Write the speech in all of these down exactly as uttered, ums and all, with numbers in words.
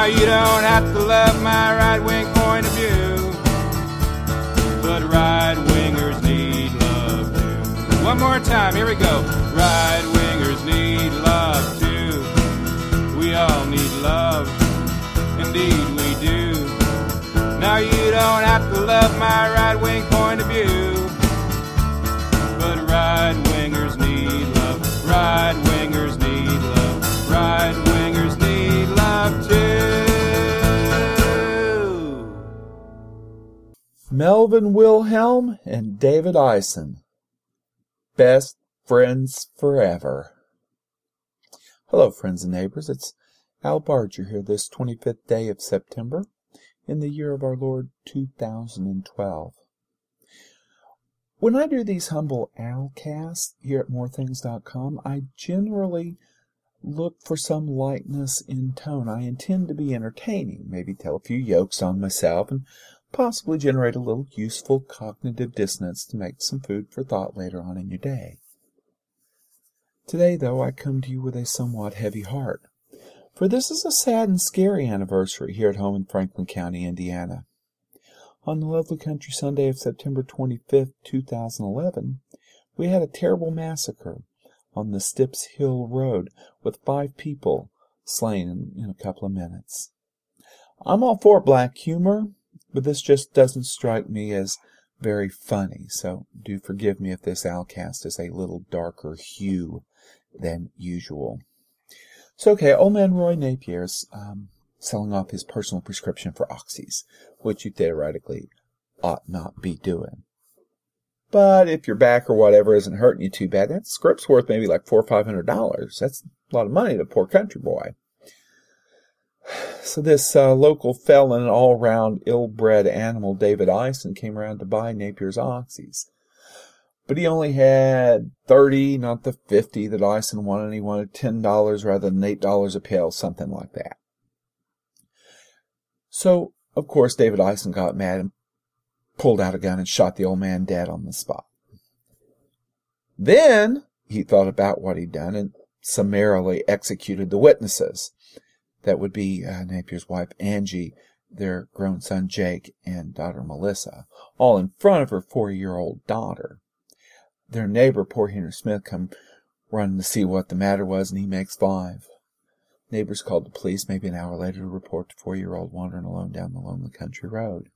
Now you don't have to love my right-wing point of view, but right-wingers need love too. One more time, here we go. Right-wingers need love too. We all need love, indeed we do. Now you don't have to love my right-wing point of view, but right-wingers need love. Right-wingers need love. Right-wingers need love too. Melvin Wilhelm and David Eisen, best friends forever. Hello, friends and neighbors. It's Al Barger here this twenty-fifth day of September in the year of our Lord two thousand twelve. When I do these humble Alcasts here at more things dot com, I generally look for some lightness in tone. I intend to be entertaining, maybe tell a few jokes on myself, and possibly generate a little useful cognitive dissonance to make some food for thought later on in your day. Today, though, I come to you with a somewhat heavy heart, for this is a sad and scary anniversary here at home in Franklin County, Indiana. On the lovely country Sunday of September twenty-fifth, two thousand eleven, we had a terrible massacre on the Stips Hill Road with five people slain in, in a couple of minutes. I'm all for black humor, but this just doesn't strike me as very funny, so do forgive me if this Alcast is a little darker hue than usual. So, okay, old man Roy Napier's um, selling off his personal prescription for oxys, which you theoretically ought not be doing. But if your back or whatever isn't hurting you too bad, that script's worth maybe like four or five hundred dollars. That's a lot of money to a poor country boy. So this uh, local felon and all-round ill-bred animal, David Eisen, came around to buy Napier's oxys. But he only had thirty, not the fifty that Eisen wanted. He wanted ten dollars rather than eight dollars a pill, something like that. So, of course, David Eisen got mad and pulled out a gun and shot the old man dead on the spot. Then he thought about what he'd done and summarily executed the witnesses. That would be uh, Napier's wife, Angie, their grown son, Jake, and daughter, Melissa, all in front of her four-year-old daughter. Their neighbor, poor Henry Smith, come running to see what the matter was, and he makes five. Neighbors called the police maybe an hour later to report the four-year-old wandering alone down the lonely country road.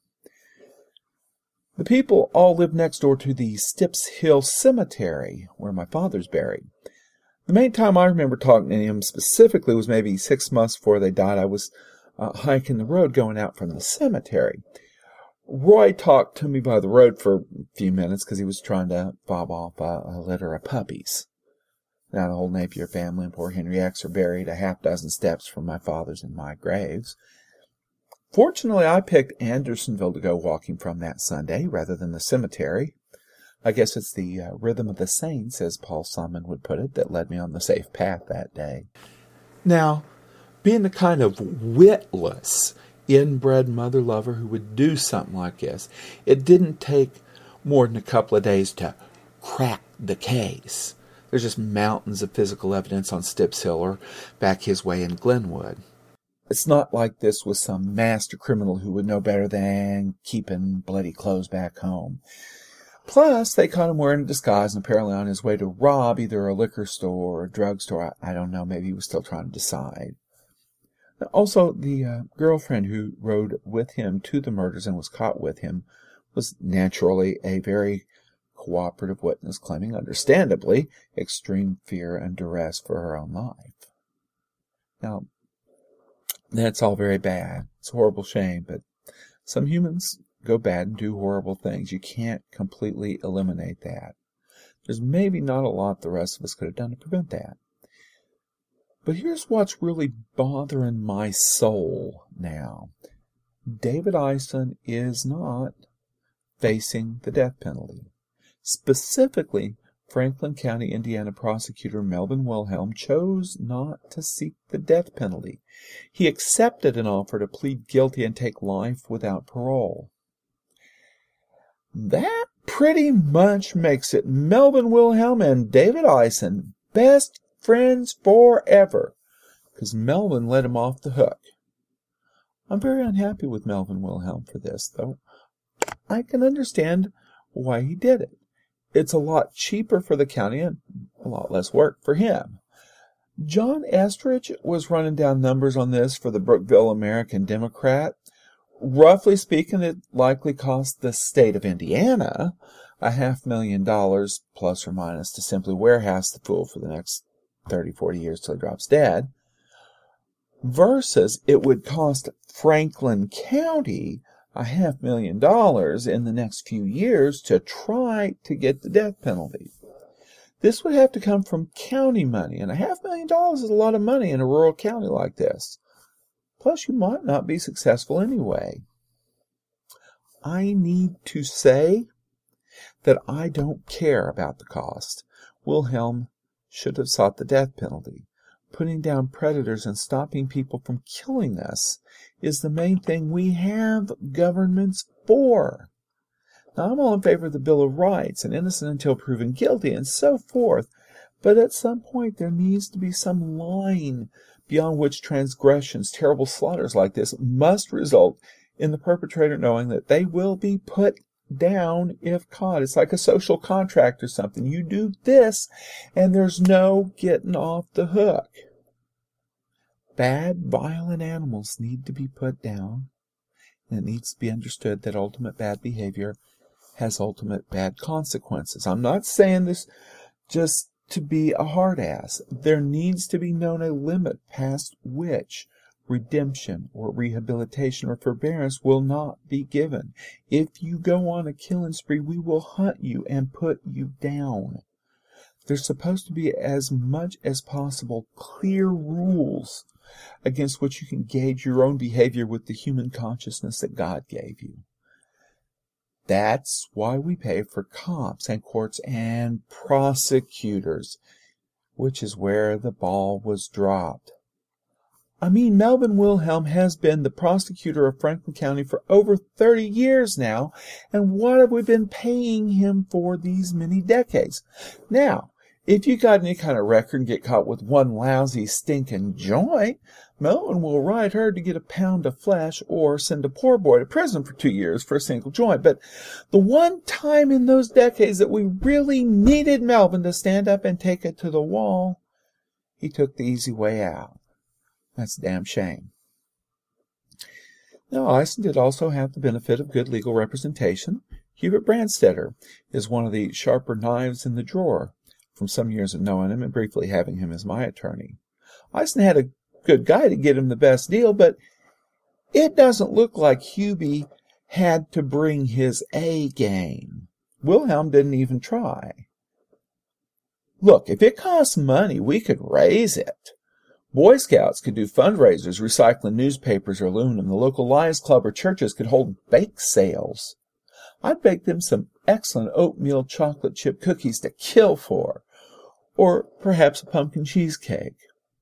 The people all lived next door to the Stips Hill Cemetery, where my father's buried. The main time I remember talking to him specifically was maybe six months before they died. I was uh, hiking the road going out from the cemetery. Roy talked to me by the road for a few minutes because he was trying to fob off a, a litter of puppies. Now the whole Napier family and poor Henry X are buried a half dozen steps from my father's and my graves. Fortunately, I picked Andersonville to go walking from that Sunday rather than the cemetery. I guess it's the uh, rhythm of the saints, as Paul Simon would put it, that led me on the safe path that day. Now, being the kind of witless, inbred mother lover who would do something like this, it didn't take more than a couple of days to crack the case. There's just mountains of physical evidence on Stips Hill or back his way in Glenwood. It's not like this was some master criminal who would know better than keeping bloody clothes back home. Plus, they caught him wearing a disguise and apparently on his way to rob either a liquor store or a drugstore. I, I don't know. Maybe he was still trying to decide. Also, the uh, girlfriend who rode with him to the murders and was caught with him was naturally a very cooperative witness, claiming, understandably, extreme fear and duress for her own life. Now, that's all very bad. It's a horrible shame, but some humans go bad and do horrible things. You can't completely eliminate that. There's maybe not a lot the rest of us could have done to prevent that. But here's what's really bothering my soul now. David Eisen is not facing the death penalty. Specifically, Franklin County, Indiana prosecutor Melvin Wilhelm chose not to seek the death penalty. He accepted an offer to plead guilty and take life without parole. That pretty much makes it Melvin Wilhelm and David Eisen best friends forever, because Melvin let him off the hook. I'm very unhappy with Melvin Wilhelm for this, though I can understand why he did it. It's a lot cheaper for the county and a lot less work for him. John Estridge was running down numbers on this for the Brookville American Democrat. Roughly speaking, it likely cost the state of Indiana a half million dollars, plus or minus, to simply warehouse the fool for the next thirty, forty years till he drops dead, versus it would cost Franklin County a half million dollars in the next few years to try to get the death penalty. This would have to come from county money, and a half million dollars is a lot of money in a rural county like this. Plus, you might not be successful anyway. I need to say that I don't care about the cost. Wilhelm should have sought the death penalty. Putting down predators and stopping people from killing us is the main thing we have governments for. Now, I'm all in favor of the Bill of Rights and innocent until proven guilty and so forth, but at some point there needs to be some line beyond which transgressions, terrible slaughters like this, must result in the perpetrator knowing that they will be put down if caught. It's like a social contract or something. You do this, and there's no getting off the hook. Bad, violent animals need to be put down, and it needs to be understood that ultimate bad behavior has ultimate bad consequences. I'm not saying this just to be a hard ass. There needs to be known a limit past which redemption or rehabilitation or forbearance will not be given. If you go on a killing spree, we will hunt you and put you down. There's supposed to be as much as possible clear rules against which you can gauge your own behavior with the human consciousness that God gave you. That's why we pay for cops and courts and prosecutors, which is where the ball was dropped. I mean, Melvin Wilhelm has been the prosecutor of Franklin County for over thirty years now, and what have we been paying him for these many decades? Now, if you got any kind of record and get caught with one lousy, stinking joint, Melvin will ride hard to get a pound of flesh or send a poor boy to prison for two years for a single joint. But the one time in those decades that we really needed Melvin to stand up and take it to the wall, he took the easy way out. That's a damn shame. Now, Eisen did also have the benefit of good legal representation. Hubert Brandstetter is one of the sharper knives in the drawer, from some years of knowing him and briefly having him as my attorney. Eisen had a good guy to get him the best deal, but it doesn't look like Hubie had to bring his A game. Wilhelm didn't even try. Look, if it costs money, we could raise it. Boy Scouts could do fundraisers, recycling newspapers or aluminum. The local Lions Club or churches could hold bake sales. I'd bake them some excellent oatmeal chocolate chip cookies to kill for, or perhaps a pumpkin cheesecake.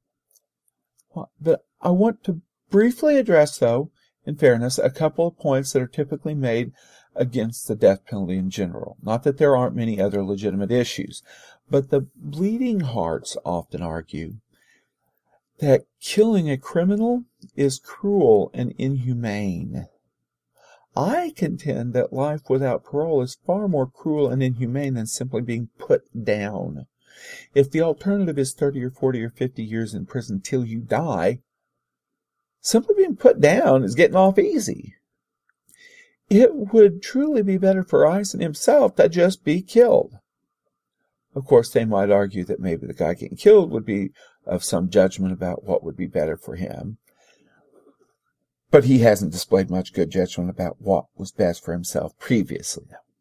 But I want to briefly address, though, in fairness, a couple of points that are typically made against the death penalty in general. Not that there aren't many other legitimate issues, but the bleeding hearts often argue that killing a criminal is cruel and inhumane. I contend that life without parole is far more cruel and inhumane than simply being put down. If the alternative is thirty or forty or fifty years in prison till you die, simply being put down is getting off easy. It would truly be better for Eisen himself to just be killed. Of course, they might argue that maybe the guy getting killed would be of some judgment about what would be better for him. But he hasn't displayed much good judgment about what was best for himself previously.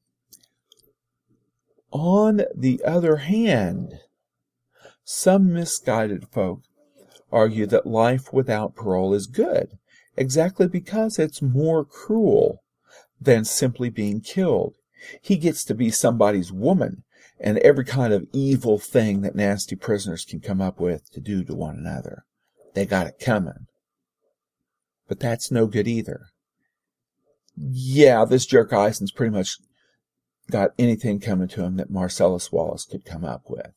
On the other hand, some misguided folk argue that life without parole is good, exactly because it's more cruel than simply being killed. He gets to be somebody's woman, and every kind of evil thing that nasty prisoners can come up with to do to one another. They got it coming. But that's no good either. Yeah, this jerk Eisen's pretty much got anything coming to him that Marcellus Wallace could come up with.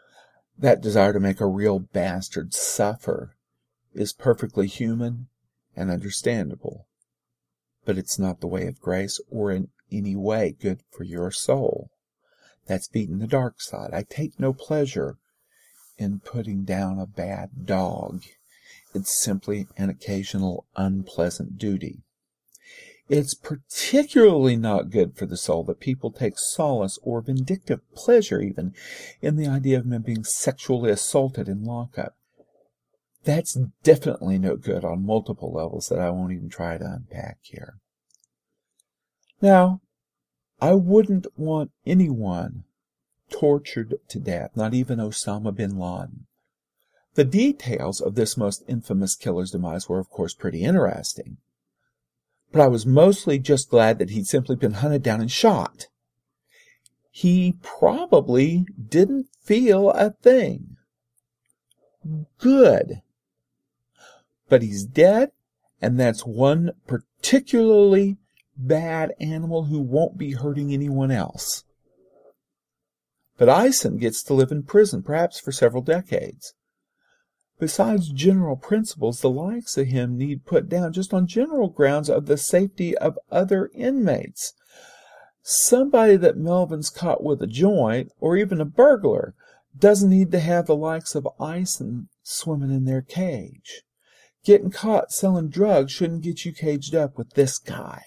That desire to make a real bastard suffer is perfectly human and understandable. But it's not the way of grace or in any way good for your soul. That's beating the dark side. I take no pleasure in putting down a bad dog. It's simply an occasional unpleasant duty. It's particularly not good for the soul that people take solace or vindictive pleasure even in the idea of men being sexually assaulted in lockup. That's definitely no good on multiple levels that I won't even try to unpack here. Now, I wouldn't want anyone tortured to death, not even Osama bin Laden. The details of this most infamous killer's demise were, of course, pretty interesting. But I was mostly just glad that he'd simply been hunted down and shot. He probably didn't feel a thing. Good. But he's dead, and that's one particularly bad animal who won't be hurting anyone else. But Eisen gets to live in prison, perhaps for several decades. Besides general principles, the likes of him need put down just on general grounds of the safety of other inmates. Somebody that Melvin's caught with a joint, or even a burglar, doesn't need to have the likes of Eisen swimming in their cage. Getting caught selling drugs shouldn't get you caged up with this guy.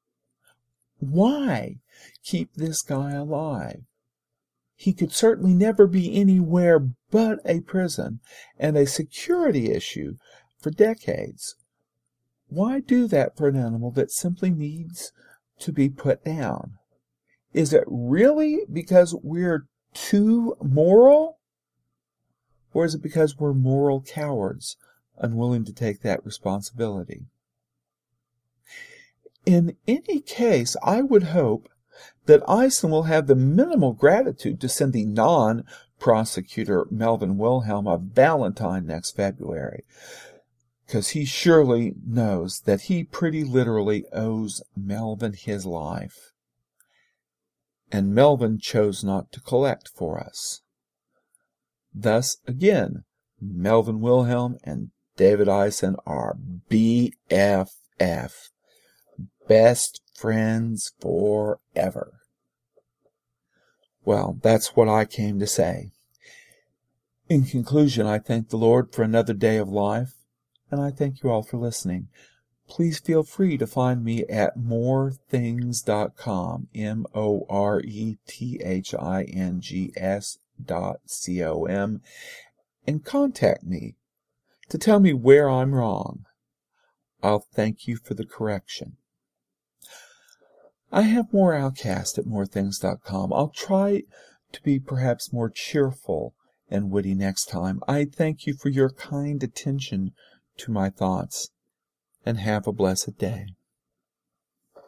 Why keep this guy alive? He could certainly never be anywhere but a prison and a security issue for decades. Why do that for an animal that simply needs to be put down? Is it really because we're too moral? Or is it because we're moral cowards, unwilling to take that responsibility? In any case, I would hope that Eisen will have the minimal gratitude to send the non-prosecutor Melvin Wilhelm a valentine next February, because he surely knows that he pretty literally owes Melvin his life. And Melvin chose not to collect for us. Thus, again, Melvin Wilhelm and David Eisen are B F F. Best friends forever. Well, that's what I came to say. In conclusion, I thank the Lord for another day of life, and I thank you all for listening. Please feel free to find me at more things dot com, M O R E T H I N G S dot C O M, and contact me to tell me where I'm wrong. I'll thank you for the correction. I have more Outcast at more things dot com. I'll try to be perhaps more cheerful and witty next time. I thank you for your kind attention to my thoughts, and have a blessed day.